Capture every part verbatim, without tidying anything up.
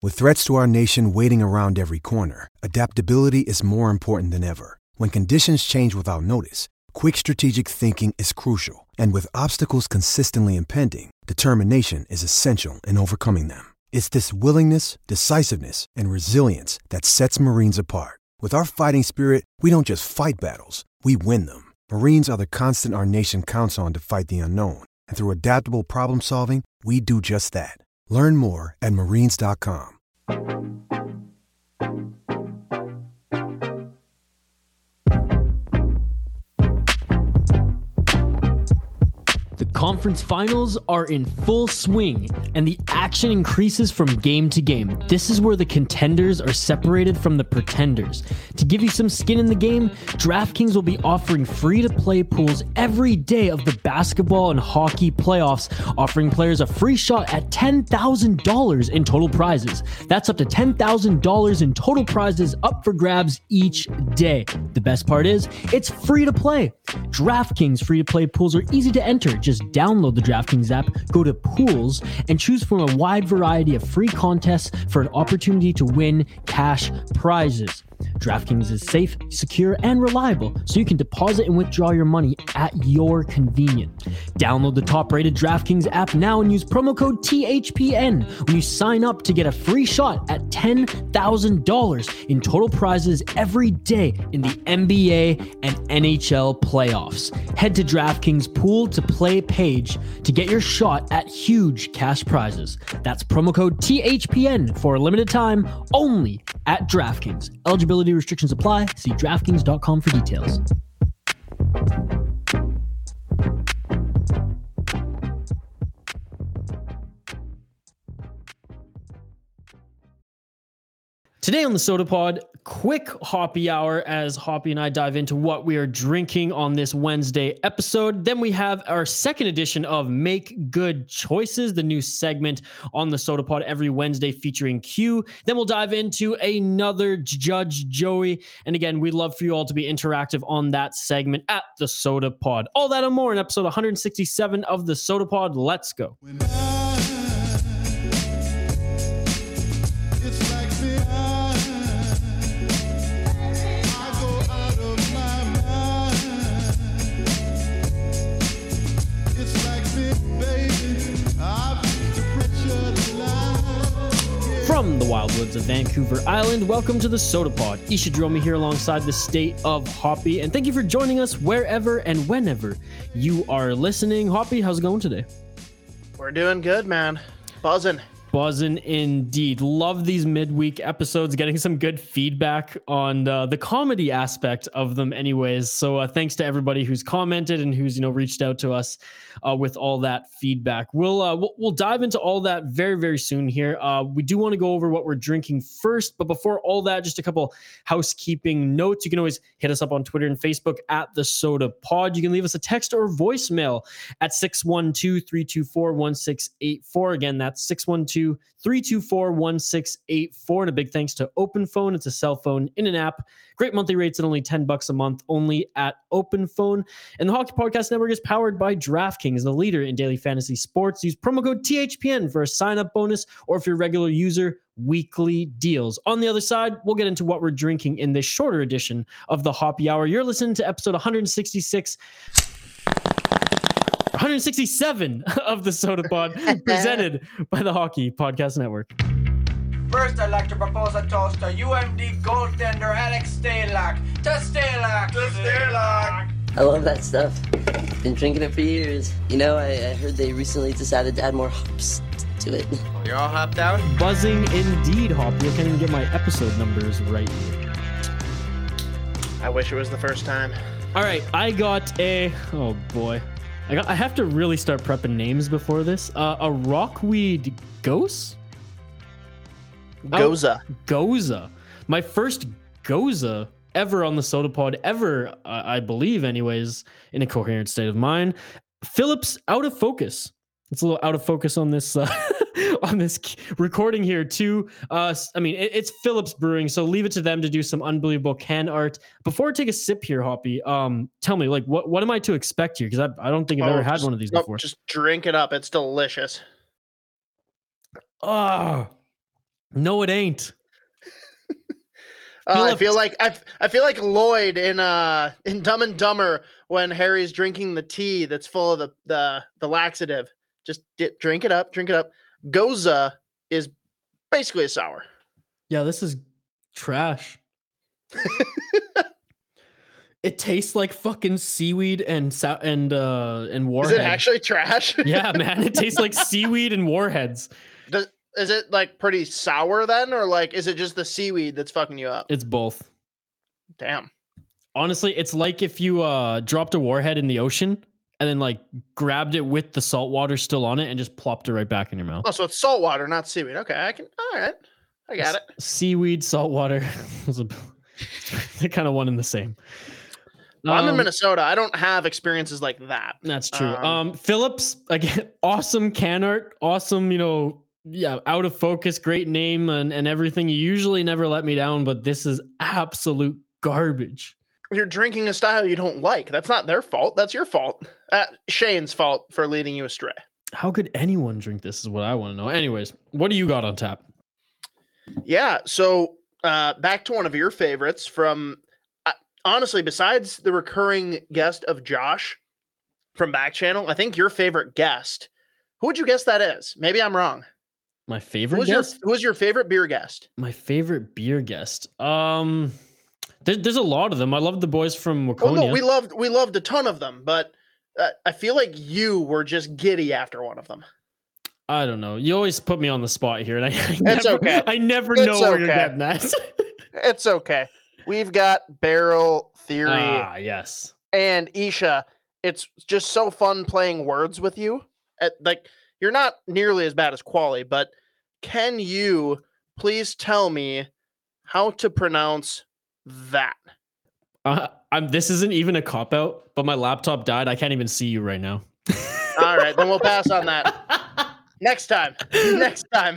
With threats to our nation waiting around every corner, adaptability is more important than ever. When conditions change without notice, quick strategic thinking is crucial. And with obstacles consistently impending, determination is essential in overcoming them. It's this willingness, decisiveness, and resilience that sets Marines apart. With our fighting spirit, we don't just fight battles, we win them. Marines are the constant our nation counts on to fight the unknown. And through adaptable problem solving, we do just that. Learn more at marines dot com. The conference finals are in full swing, and the action increases from game to game. This is where the contenders are separated from the pretenders. To give you some skin in the game, DraftKings will be offering free-to-play pools every day of the basketball and hockey playoffs, offering players a free shot at ten thousand dollars in total prizes. That's up to ten thousand dollars in total prizes up for grabs each day. The best part is, it's free to play. DraftKings free-to-play pools are easy to enter. Just download the DraftKings app, go to Pools, and choose from a wide variety of free contests for an opportunity to win cash prizes. DraftKings is safe, secure, and reliable, so you can deposit and withdraw your money at your convenience. Download the top-rated DraftKings app now and use promo code T H P N when you sign up to get a free shot at ten thousand dollars in total prizes every day in the N B A and N H L playoffs. Head to DraftKings Pool to Play page to get your shot at huge cash prizes. That's promo code T H P N for a limited time only at DraftKings. Eligibility restrictions apply. See DraftKings dot com for details. Today on the Soda Pod, quick Hoppy Hour as Hoppy and I dive into what we are drinking on this Wednesday episode. Then we have our second edition of Make Good Choices, the new segment on the Soda Pod every Wednesday featuring Q. Then we'll dive into another Judge Joey. And again, we'd love for you all to be interactive on that segment at the Soda Pod. All that and more in episode one sixty-seven of the Soda Pod. Let's go. From the wild woods of Vancouver Island, welcome to the Soda Pod. Isha Dromi here alongside the state of Hoppy, and thank you for joining us wherever and whenever you are listening. Hoppy, how's it going today? We're doing good, man. Buzzing. Buzzing indeed. Love these midweek episodes, getting some good feedback on uh, the comedy aspect of them anyways. So uh, thanks to everybody who's commented and who's, you know, reached out to us uh, with all that feedback. We'll, uh, we'll we'll dive into all that very, very soon here. Uh, we do want to go over what we're drinking first, but before all that, just a couple housekeeping notes. You can always hit us up on Twitter and Facebook at the Soda Pod. You can leave us a text or voicemail at six one two, three two four, one six eight four. Again, that's six one two, three two four, one six eight four. And a big thanks to OpenPhone. It's a cell phone in an app. Great monthly rates at only ten bucks a month, only at OpenPhone. And the Hockey Podcast Network is powered by DraftKings, the leader in daily fantasy sports. Use promo code T H P N for a sign-up bonus, or if you're a regular user, weekly deals. On the other side, we'll get into what we're drinking in this shorter edition of the Hoppy Hour. You're listening to episode one sixty-six. one sixty-seven of the Soda Pod, presented by the Hockey Podcast Network. First, I'd like to propose a toast to U M D goaltender Alex Stalock. To Stalock! To Stalock! I love that stuff. Been drinking it for years. You know, I, I heard they recently decided to add more hops to it. You're all hopped out? Buzzing indeed, Hoppy. I can't even get my episode numbers right here. I wish it was the first time. All right, I got a... Oh, boy. I got. I have to really start prepping names before this. Uh, a rockweed ghost? Goza. Oh, Goza. My first Goza ever on the Soda Pod, ever, uh, I believe, anyways, in a coherent state of mind. Phillips out of focus. It's a little out of focus on this uh, on this recording here too. Uh, I mean, it, it's Phillips Brewing, so leave it to them to do some unbelievable can art. Before I take a sip here, Hoppy, um, tell me, like, what what am I to expect here? Because I I don't think I've oh, ever had just, one of these no, before. Just drink it up. It's delicious. Oh, No, it ain't. Uh, I Phillips. feel like I, I feel like Lloyd in uh in Dumb and Dumber when Harry's drinking the tea that's full of the the, the laxative. Just di- drink it up, drink it up. Goza is basically a sour. Yeah, this is trash. It tastes like fucking seaweed and sa- and uh and warhead. Is it actually trash? Yeah, man, it tastes like seaweed and warheads. Does, is it like pretty sour then, or like is it just the seaweed that's fucking you up? It's both. Damn. Honestly, it's like if you uh dropped a warhead in the ocean and then like grabbed it with the salt water still on it and just plopped it right back in your mouth. Oh, so it's salt water, not seaweed. Okay, I can. All right, I got it. Seaweed, salt water. They're kind of one and the same. Well, I'm in Um, Minnesota. I don't have experiences like that. That's true. Um, Um, Phillips, again, awesome can art, awesome, you know, yeah, out of focus, great name and, and everything. You usually never let me down, but this is absolute garbage. You're drinking a style you don't like. That's not their fault. That's your fault. Uh, Shane's fault for leading you astray. How could anyone drink this is what I want to know. Anyways, what do you got on tap? Yeah. So uh, back to one of your favorites from, uh, honestly, besides the recurring guest of Josh from Back Channel, I think your favorite guest. Who would you guess that is? Maybe I'm wrong. My Who favorite was your guest? Who was your favorite beer guest? My favorite beer guest. Um, there, there's a lot of them. I love the boys from Well, Waconia. no, we loved we loved a ton of them, but uh, I feel like you were just giddy after one of them. I don't know. You always put me on the spot here, and I, I It's never, okay. I never It's know where you're okay. getting at. It's okay. We've got Barrel Theory Ah, yes. and Isha. It's just so fun playing words with you. At, like you're not nearly as bad as Quali, but can you please tell me how to pronounce that? Uh, I'm. This isn't even a cop out, but my laptop died. I can't even see you right now. All right, then we'll pass on that. Next time. Next time.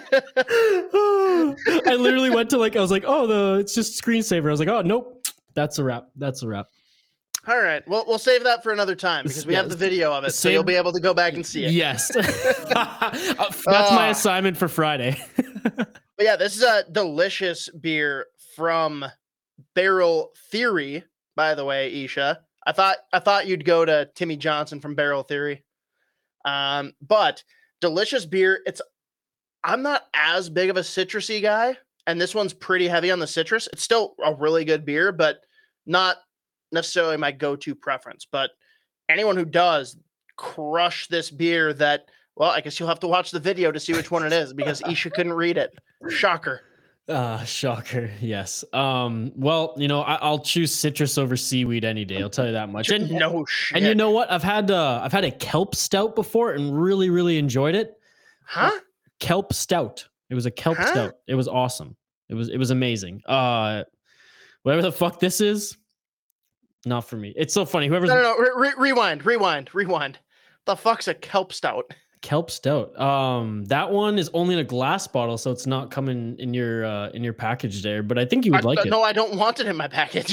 I literally went to like I was like, oh, the it's just screensaver. I was like, oh, nope, that's a wrap. That's a wrap. All right. Well, we'll save that for another time because we Yeah, have the video of it, so save- you'll be able to go back and see it. Yes, that's my Ah. assignment for Friday. But yeah, this is a delicious beer from Barrel Theory, by the way, Isha. I thought I thought you'd go to Timmy Johnson from Barrel Theory. Um, but delicious beer. It's I'm not as big of a citrusy guy, and this one's pretty heavy on the citrus. It's still a really good beer, but not necessarily my go-to preference. But anyone who does crush this beer that, well, I guess you'll have to watch the video to see which one it is because Isha couldn't read it. Shocker. Ah, shocker. Yes. Um. Well, you know, I, I'll choose citrus over seaweed any day. I'll tell you that much. And No shit. and you know what? I've had uh, I've had a kelp stout before and really, really enjoyed it. huh? Kelp stout. It was a kelp Huh? stout. It was awesome. It was it was amazing. Uh, whatever the fuck this is, not for me. It's so funny. Whoever's No, no, no. Re- re- rewind, rewind, rewind. The fuck's a kelp stout? kelp stout. Um, that one is only in a glass bottle, so it's not coming in your uh, in your package there. But I think you would I- like it. No, I don't want it in my package.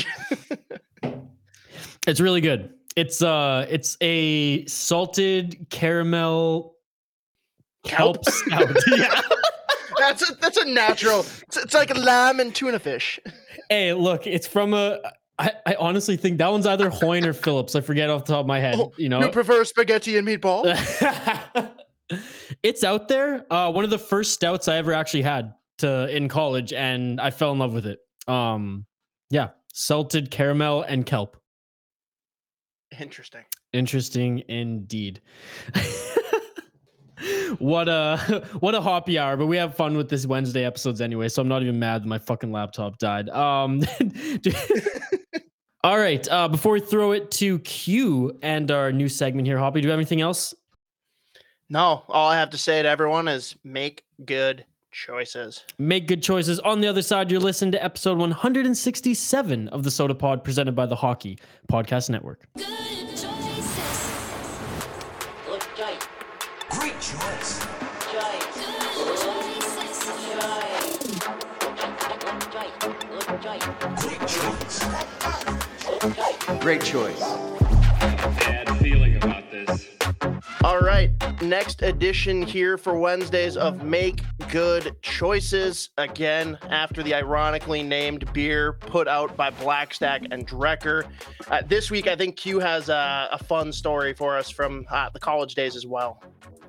It's really good. It's uh, it's a salted caramel kelp, Kelp? stout. Yeah. that's a that's a natural. It's, it's like lamb and tuna fish. Hey, look, it's from a. I, I honestly think that one's either Hoyne or Phillips. I forget off the top of my head. Oh, you know, You prefer spaghetti and meatball? it's out there. Uh, one of the first stouts I ever actually had to in college, and I fell in love with it. Um, yeah, salted caramel and kelp. Interesting. Interesting indeed. What a what a hoppy hour, but we have fun with this Wednesday episodes anyway, so I'm not even mad that my fucking laptop died. Um, all right, uh, before we throw it to Q and our new segment here, Hoppy, do you have anything else? No, all I have to say to everyone is make good choices. Make good choices. On the other side, you're listening to episode one hundred sixty-seven of the Soda Pod, presented by the Hockey Podcast Network. Good choices. Look, Jay. Great choice. Jay. Good choices. Jay. Look, Jay. Great choice. Look, Jay. Great choice. bad feeling about this. All right, next edition here for Wednesdays of Make Good Choices. Again, after the ironically named beer put out by Blackstack and Drecker. Uh, this week, I think Q has a, a fun story for us from uh, the college days as well.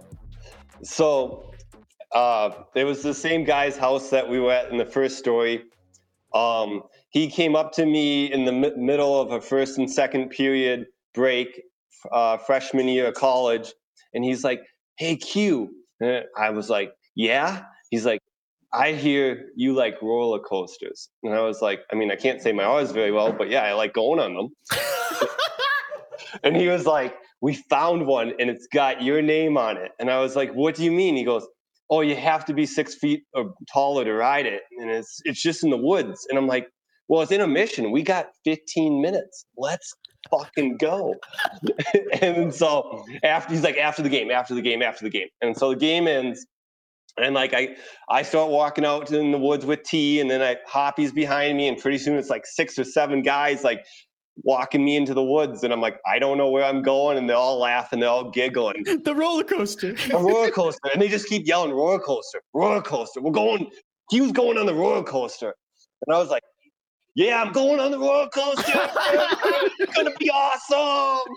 So uh, there was the same guy's house that we were at in the first story. Um, he came up to me in the mi- middle of a first and second period break, uh, freshman year of college. And he's like, "Hey, Q." And I was like, "Yeah." He's like, "I hear you like roller coasters." And I was like, I mean, I can't say my R's very well, but yeah, I like going on them. And he was like, "We found one and it's got your name on it." And I was like, "What do you mean?" He goes, "Oh, you have to be six feet or taller to ride it. And it's it's just in the woods." And I'm like, "Well, it's intermission. We got fifteen minutes. Let's fucking go." And so after he's like, after the game, after the game, after the game. And so the game ends. And like I I start walking out in the woods with T, and then I Hoppy's behind me, and pretty soon it's like six or seven guys like walking me into the woods, and I'm like, I don't know where I'm going, and they're all laughing, they're all giggling. The roller coaster. A roller coaster. And they just keep yelling, "Roller coaster, roller coaster. We're going." He was going on the roller coaster. And I was like, "Yeah, I'm going on the roller coaster. It's gonna be awesome."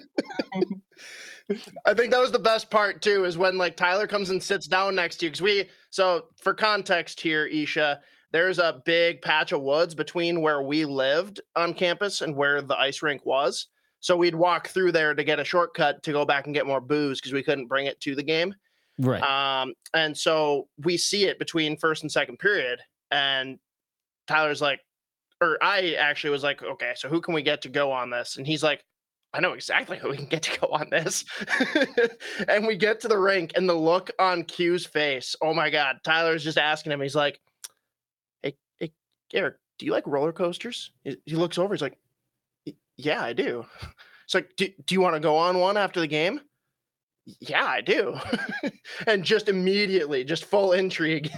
I think that was the best part too, is when like Tyler comes and sits down next to you. Cause we, so for context here, Isha, there's a big patch of woods between where we lived on campus and where the ice rink was. So we'd walk through there to get a shortcut to go back and get more booze because we couldn't bring it to the game. Right. Um, and so we see it between first and second period. And Tyler's like, or I actually was like, "Okay, so who can we get to go on this?" And he's like, "I know exactly who we can get to go on this." And we get to the rink, and the look on Q's face, oh my God, Tyler's just asking him. He's like, hey, hey, Garrett, do you like roller coasters? He, he looks over. He's like, "Yeah, I do." It's like, do, do you want to go on one after the game? "Yeah, I do." And just immediately, just full intrigue.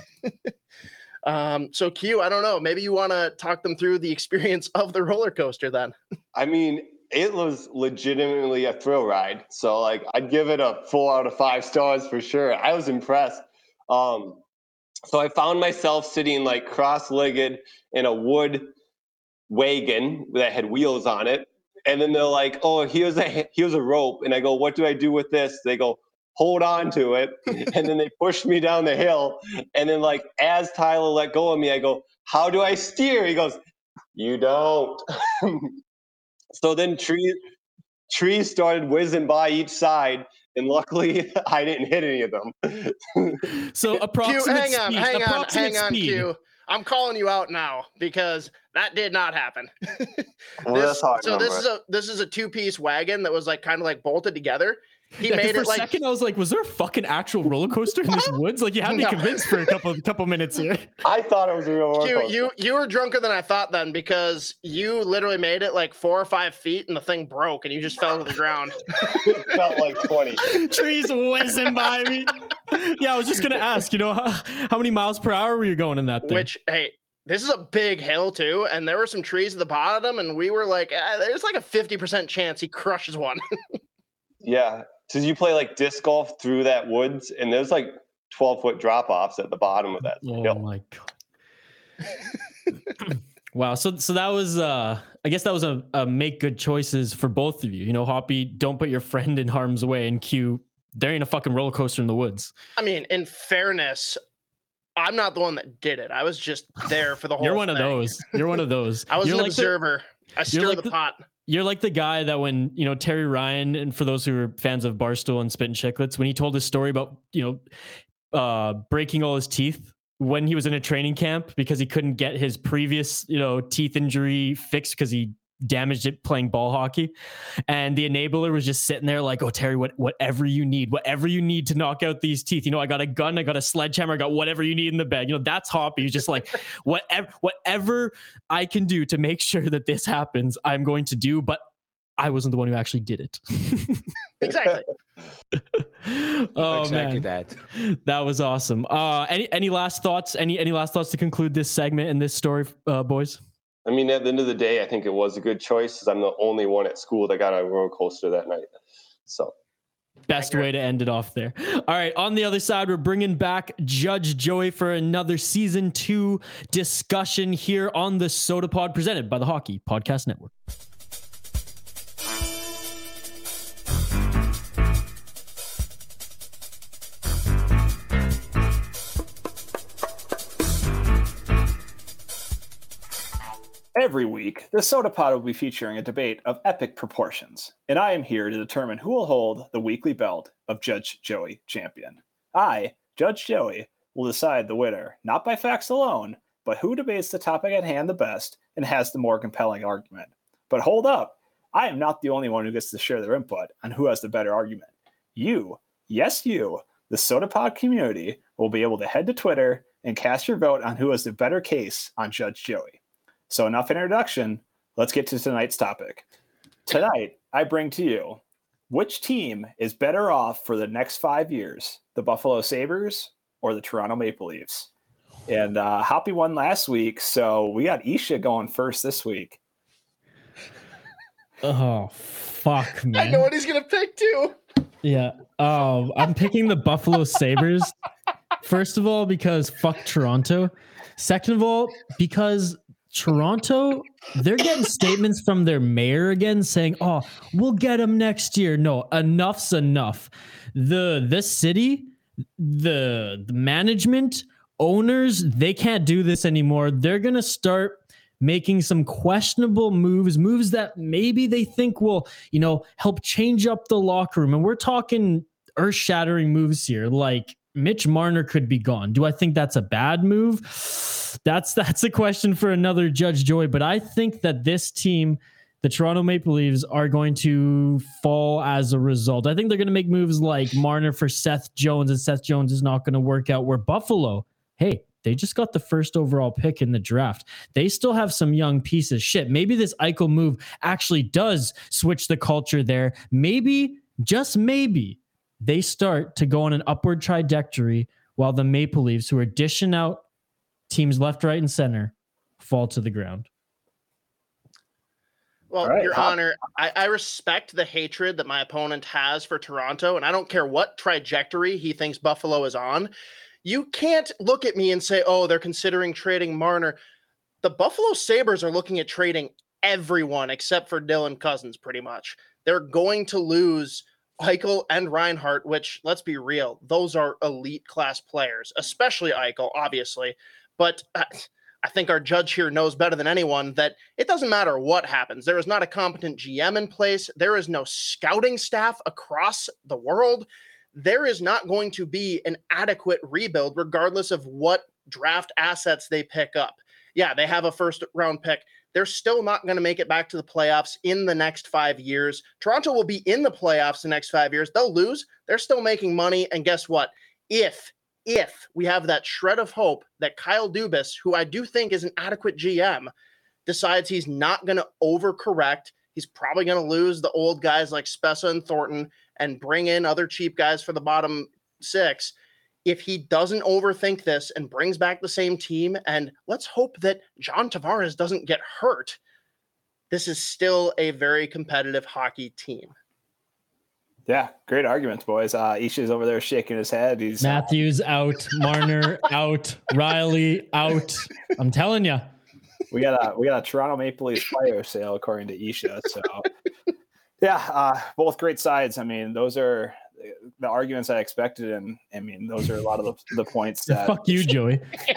Um, so Q, I don't know, maybe you want to talk them through the experience of the roller coaster then. I mean, it was legitimately a thrill ride. So like I'd give it a four out of five stars for sure. I was impressed. Um, so I found myself sitting like cross-legged in a wood wagon that had wheels on it. And then they're like, "Oh, here's a here's a rope." And I go, "What do I do with this?" They go, "Hold on to it." And then they pushed me down the hill. And then like, as Tyler let go of me, I go, "How do I steer?" He goes, "You don't." So then trees, trees started whizzing by each side. And luckily I didn't hit any of them. So Q, approximate hang on, speed, hang on, approximate hang on, speed. Q. I'm calling you out now because that did not happen. Well, This- that's how I so this remember is a this is a two-piece wagon that was like kind of like bolted together. He Yeah, 'cause made for it a like second, I was like, was there a fucking actual roller coaster in this woods? Like, you had me No. convinced for a couple couple minutes here. I thought it was a real roller you, coaster. you you were drunker than I thought then, because you literally made it like four or five feet and the thing broke and you just fell to the ground. It felt like twenty. Trees whizzing by me. Yeah, I was just gonna ask, you know, how, how many miles per hour were you going in that thing? Which, hey, this is a big hill too, and there were some trees at the bottom, and we were like, eh, there's like a fifty percent chance he crushes one. Yeah. So you play like disc golf through that woods, and there's like twelve foot drop offs at the bottom of that Oh hill. my god. Wow. So so that was uh I guess that was a, a make good choices for both of you. You know, Hoppy, don't put your friend in harm's way, and Q, there ain't a fucking roller coaster in the woods. I mean, in fairness, I'm not the one that did it. I was just there for the whole You're one of thing. those. You're one of those. I was You're an like the- observer. I stir like the, the- pot. You're like the guy that when, you know, Terry Ryan, and for those who are fans of Barstool and Spit and Chicklets, when he told his story about, you know, uh, breaking all his teeth when he was in a training camp because he couldn't get his previous, you know, teeth injury fixed because he damaged it playing ball hockey. And the enabler was just sitting there like, "Oh, Terry, what, whatever you need, whatever you need to knock out these teeth. You know, I got a gun, I got a sledgehammer, I got whatever you need in the bag." You know, that's Hoppy. He's just like, whatever, whatever I can do to make sure that this happens, I'm going to do. But I wasn't the one who actually did it. Exactly. Oh exactly man, that. that was awesome. Uh, any any last thoughts? Any any last thoughts to conclude this segment and this story, uh, boys? I mean, at the end of the day, I think it was a good choice because I'm the only one at school that got on a roller coaster that night. So Best way to end it off there. All right. On the other side, we're bringing back Judge Joey for another season two discussion here on the Soda Pod, presented by the Hockey Podcast Network. Every week, the Soda Pod will be featuring a debate of epic proportions, and I am here to determine who will hold the weekly belt of Judge Joey Champion. I, Judge Joey, will decide the winner, not by facts alone, but who debates the topic at hand the best and has the more compelling argument. But hold up, I am not the only one who gets to share their input on who has the better argument. You, yes you, the Soda Pod community, will be able to head to Twitter and cast your vote on who has the better case on Judge Joey. So enough introduction, let's get to tonight's topic. Tonight, I bring to you, which team is better off for the next five years, the Buffalo Sabres or the Toronto Maple Leafs? And uh, Hoppy won last week, so we got Isha going first this week. Oh, fuck, man. I know what he's going to pick, too. Yeah. Oh, I'm picking the Buffalo Sabres. First of all, because fuck Toronto. Second of all, because Toronto, they're getting statements from their mayor again saying, oh, we'll get him next year. No, enough's enough. The this city, the, the management, owners, they can't do this anymore. They're going to start making some questionable moves, moves that maybe they think will, you know, help change up the locker room. And we're talking earth-shattering moves here, like Mitch Marner could be gone. Do I think that's a bad move? That's that's a question for another Judge Joy. But I think that this team, the Toronto Maple Leafs, are going to fall as a result. I think they're going to make moves like Marner for Seth Jones, and Seth Jones is not going to work out. Where Buffalo, hey, they just got the first overall pick in the draft. They still have some young pieces. Shit, maybe this Eichel move actually does switch the culture there. Maybe, just maybe, they start to go on an upward trajectory while the Maple Leafs, who are dishing out teams left, right, and center, fall to the ground. Well, right. Your Honor, I, I respect the hatred that my opponent has for Toronto, and I don't care what trajectory he thinks Buffalo is on. You can't look at me and say, oh, they're considering trading Marner. The Buffalo Sabres are looking at trading everyone except for Dylan Cousins, pretty much. They're going to lose Eichel and Reinhart, which, let's be real, those are elite class players, especially Eichel, obviously. But uh, I think our judge here knows better than anyone that it doesn't matter what happens. There is not a competent G M in place. There is no scouting staff across the world. There is not going to be an adequate rebuild regardless of what draft assets they pick up. Yeah, they have a first round pick. They're still not going to make it back to the playoffs in the next five years. Toronto will be in the playoffs the next five years. They'll lose. They're still making money. And guess what? If, if we have that shred of hope that Kyle Dubas, who I do think is an adequate G M, decides he's not going to overcorrect, he's probably going to lose the old guys like Spezza and Thornton and bring in other cheap guys for the bottom six. If he doesn't overthink this and brings back the same team, and let's hope that John Tavares doesn't get hurt, this is still a very competitive hockey team. Yeah, great arguments, boys. Uh, Isha's over there shaking his head. He's Matthews uh, out, Marner out, Riley out. I'm telling you. We got a we got a Toronto Maple Leafs fire sale according to Isha. So yeah, uh, both great sides. I mean, those are the arguments I expected, and I mean, those are a lot of the, the points that. Fuck you, Joey.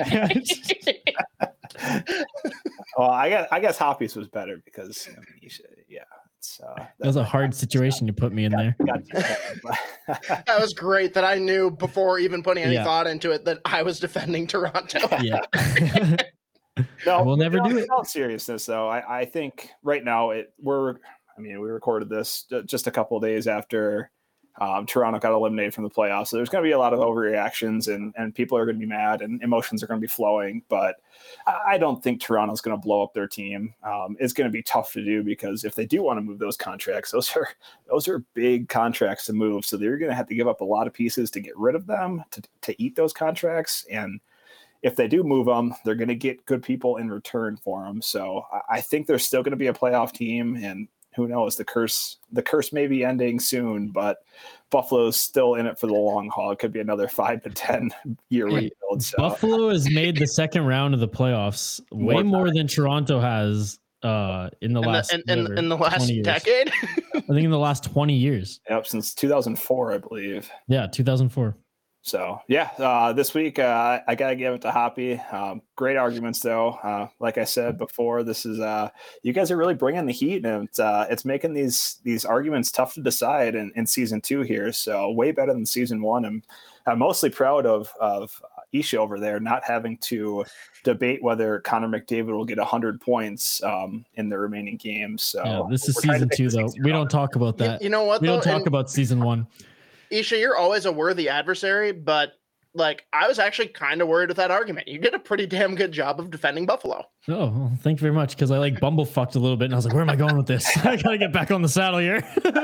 Well, I guess I guess Hoppy's was better because I mean, Isha, yeah, it's. Uh, that was a hard situation you put me in got, there. Got that was great that I knew before even putting any yeah. thought into it that I was defending Toronto. Yeah. No, we'll never do it. In all seriousness, though, I, I think right now it we're. I mean, we recorded this just a couple of days after um, Toronto got eliminated from the playoffs, so there's going to be a lot of overreactions, and and people are going to be mad, and emotions are going to be flowing. But I, I don't think Toronto's going to blow up their team. Um, it's going to be tough to do because if they do want to move those contracts, those are those are big contracts to move. So they're going to have to give up a lot of pieces to get rid of them to to eat those contracts. And if they do move them, they're going to get good people in return for them. So I think they're still going to be a playoff team. And who knows? The curse, the curse may be ending soon, but Buffalo's still in it for the long haul. It could be another five to ten year Hey, rebuild. So. Buffalo has made the second round of the playoffs way More more than Toronto has uh, in the In last the, in, in, in the last twenty years. decade. I think in the last twenty years. Yep, since two thousand four, I believe. Yeah, two thousand four. So yeah, uh, this week uh, I gotta give it to Hoppy. Um, great arguments though. Uh, like I said before, this is uh, you guys are really bringing the heat, and it's, uh, it's making these these arguments tough to decide in, in season two here. So way better than season one. I'm I'm mostly proud of of Isha over there not having to debate whether Connor McDavid will get one hundred points um, in the remaining games. So Yeah, this is we're trying season to two make though. this We don't talk about You, that. you know what? we though? don't talk And about season one. Isha, you're always a worthy adversary, but like I was actually kind of worried with that argument. You did a pretty damn good job of defending Buffalo. Oh, well, thank you very much. Because I like bumblefucked a little bit, and I was like, "Where am I going with this? I gotta get back on the saddle here."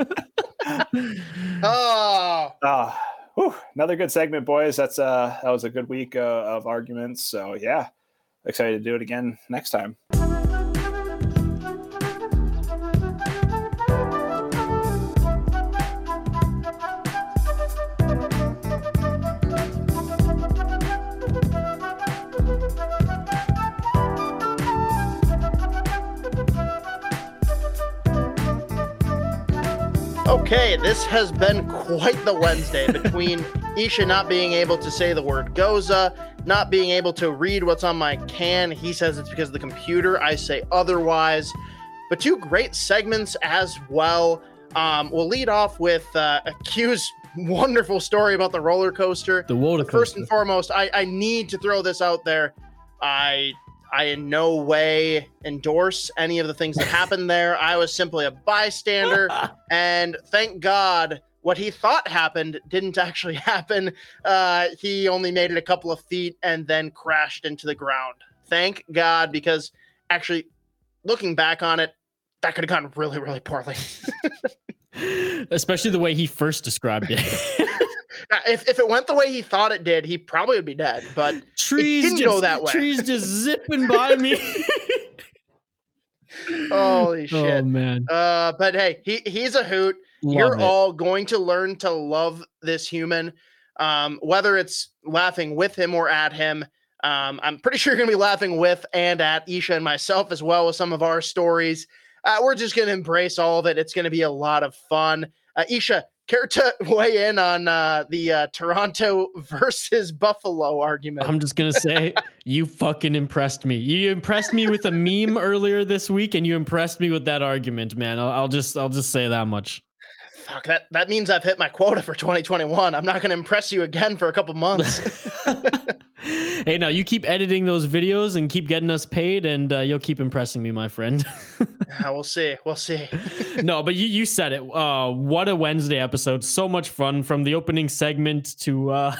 Oh, Uh, whew, another good segment, boys. That's uh, that was a good week uh, of arguments. So yeah, excited to do it again next time. okay. This has been quite the Wednesday between Isha not being able to say the word Goza, not being able to read what's on my can. He says it's because of the computer. I say otherwise. But two great segments as well. Um, we'll lead off with uh, a Q's wonderful story about the roller coaster. The roller First coaster. and foremost, I, I need to throw this out there. I I in no way endorse any of the things that happened there. I was simply a bystander, and thank God what he thought happened didn't actually happen. Uh, he only made it a couple of feet and then crashed into the ground. Thank God, because actually, looking back on it, that could have gone really, really poorly. Especially the way he first described it. If, if it went the way he thought it did, he probably would be dead. But trees it didn't just, go that way. Trees just zipping by me. Holy shit. Oh man. Uh, but hey, he he's a hoot. Love You're it. all going to learn to love this human, um, whether it's laughing with him or at him. Um, I'm pretty sure you're going to be laughing with and at Isha and myself as well with some of our stories. Uh, we're just going to embrace all of it. It's going to be a lot of fun. Uh, Isha, care to weigh in on uh, the uh, Toronto versus Buffalo argument? I'm just gonna say you fucking impressed me. You impressed me with a meme earlier this week, and you impressed me with that argument, man. I'll, I'll just I'll just say that much. Fuck, that, that means I've hit my quota for twenty twenty-one. I'm not going to impress you again for a couple months. Hey, now you keep editing those videos and keep getting us paid, and uh, you'll keep impressing me, my friend. Uh, we'll see. We'll see. No, but you, you said it. Uh, what a Wednesday episode. So much fun, from the opening segment to uh,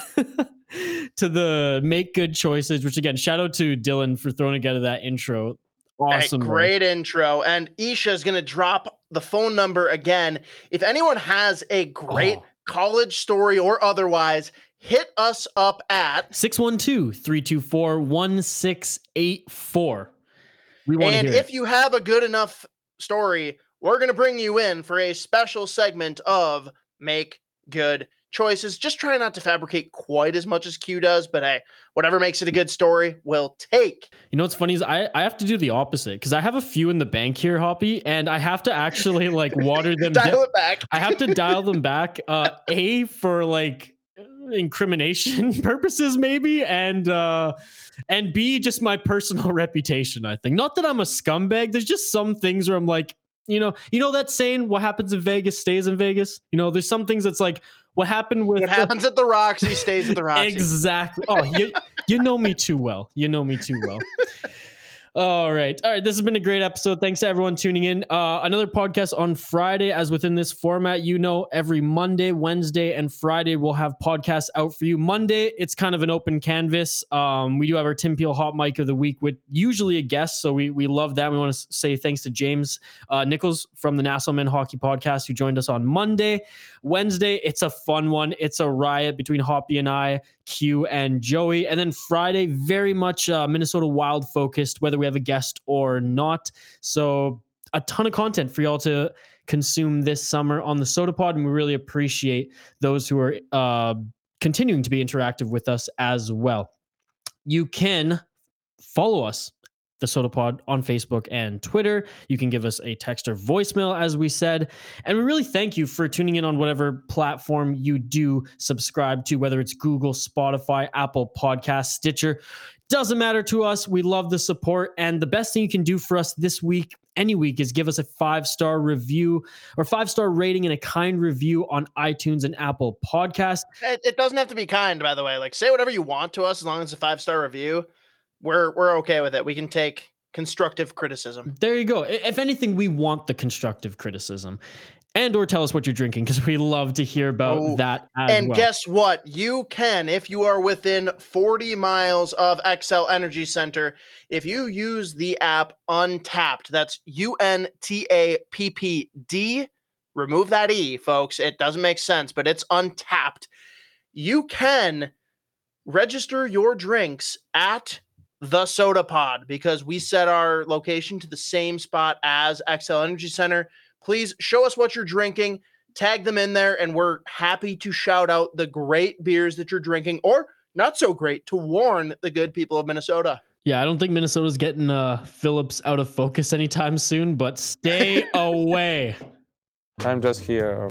to the make good choices, which again, shout out to Dylan for throwing together that intro. Awesome. Hey, bro. great intro. And Isha is going to drop the phone number again. If anyone has a great Oh. college story or otherwise, hit us up at six one two, three two four, one six eight four. We want to and hear if it. you have a good enough story, we're going to bring you in for a special segment of Make Good Choices. Just try not to fabricate quite as much as Q does, but hey, whatever makes it a good story, we'll take. You know what's funny is I, I have to do the opposite, because I have a few in the bank here, Hoppy, and I have to actually like water them Dial down. it back. I have to dial them back. Uh, A, for like incrimination purposes, maybe, and uh, and B, just my personal reputation. I think, not that I'm a scumbag. There's just some things where I'm like, you know, you know that saying, "What happens in Vegas stays in Vegas." You know, there's some things that's like, what happened with What happens at the Roxy stays at the Roxy. Exactly. Oh, you you know me too well. You know me too well. All right. All right. This has been a great episode. Thanks to everyone tuning in. Uh, another podcast on Friday, as within this format, you know, every Monday, Wednesday, and Friday, we'll have podcasts out for you. Monday, it's kind of an open canvas. Um, we do have our Tim Peel Hot Mic of the Week with usually a guest. So we, we love that. We want to say thanks to James uh, Nichols from the Nassau Men Hockey Podcast, who joined us on Monday. Wednesday, it's a fun one. It's a riot between Hoppy and I, Q and Joey. And then Friday, very much uh, Minnesota Wild focused, whether we have a guest or not. So a ton of content for y'all to consume this summer on the Soda Pod, and we really appreciate those who are uh, continuing to be interactive with us as well. You can follow us, the Soda Pod, on Facebook and Twitter. You can give us a text or voicemail, as we said. And we really thank you for tuning in on whatever platform you do subscribe to, whether it's Google, Spotify, Apple Podcasts, Stitcher. Doesn't matter to us. We love the support. And the best thing you can do for us this week, any week, is give us a five-star review or five-star rating and a kind review on iTunes and Apple Podcasts. It, it doesn't have to be kind, by the way. Like, say whatever you want to us as long as it's a five-star review. We're we're okay with it. We can take constructive criticism. There you go. If anything, we want the constructive criticism. And or tell us what you're drinking, because we love to hear about oh, that as and well. Guess what? You can, if you are within forty miles of Xcel Energy Center, if you use the app Untappd, that's U N T A P P D, remove that E, folks. It doesn't make sense, but it's Untappd. You can register your drinks at the Soda Pod, because we set our location to the same spot as Xcel Energy Center. Please show us what you're drinking, tag them in there, and we're happy to shout out the great beers that you're drinking, or not so great, to warn the good people of Minnesota. Yeah, I don't think Minnesota's getting uh, Phillips out of focus anytime soon, but stay away. I'm just here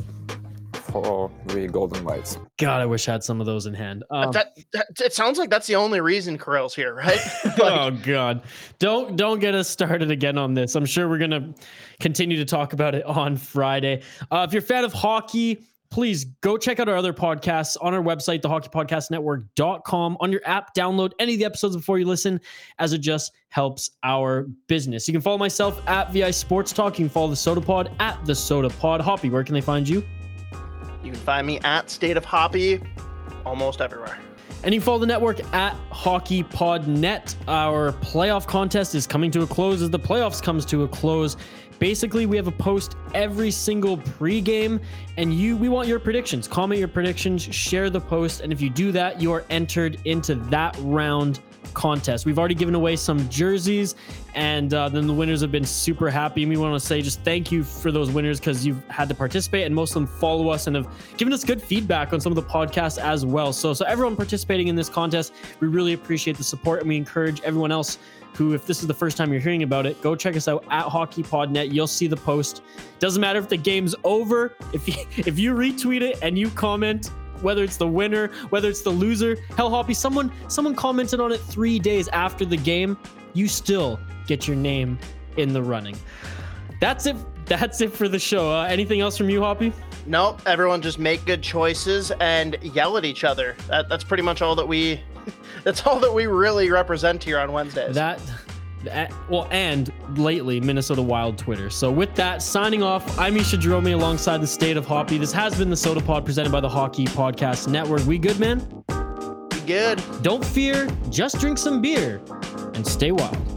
for the Golden Lights. God, I wish I had some of those in hand. Um, that, that, it sounds like that's the only reason Carell's here, right? Like, oh God, don't don't get us started again on this. I'm sure we're gonna continue to talk about it on Friday. Uh, if you're a fan of hockey, please go check out our other podcasts on our website, the hockey podcast network dot com. On your app, download any of the episodes before you listen, as it just helps our business. You can follow myself at V I Sports Talk. You can follow the Soda Pod at the Soda Pod. Hoppy, where can they find you? You can find me at State of Hoppy almost everywhere. And you can follow the network at HockeyPodNet. Our playoff contest is coming to a close as the playoffs comes to a close. Basically, we have a post every single pregame, and you we want your predictions. Comment your predictions, share the post, and if you do that, you are entered into that round contest. We've already given away some jerseys, and uh, then the winners have been super happy. And we want to say just thank you for those winners, because you've had to participate, and most of them follow us and have given us good feedback on some of the podcasts as well. So, so everyone participating in this contest, we really appreciate the support, and we encourage everyone else who, if this is the first time you're hearing about it, go check us out at HockeyPodNet. You'll see the post. Doesn't matter if the game's over. If you, if you retweet it and you comment, whether it's the winner, whether it's the loser, hell, Hoppy, someone someone commented on it three days after the game, you still get your name in the running. That's it. That's it for the show. Uh, anything else from you, Hoppy? Nope. Everyone just make good choices and yell at each other. That, that's pretty much all that we. That's all that we really represent here on Wednesdays. That. Well, and lately, Minnesota Wild Twitter. So with that, signing off, I'm Misha Jerome alongside the State of Hoppy. This has been the Soda Pod presented by the Hockey Podcast Network. We good, man? We good. Don't fear, just drink some beer and stay wild.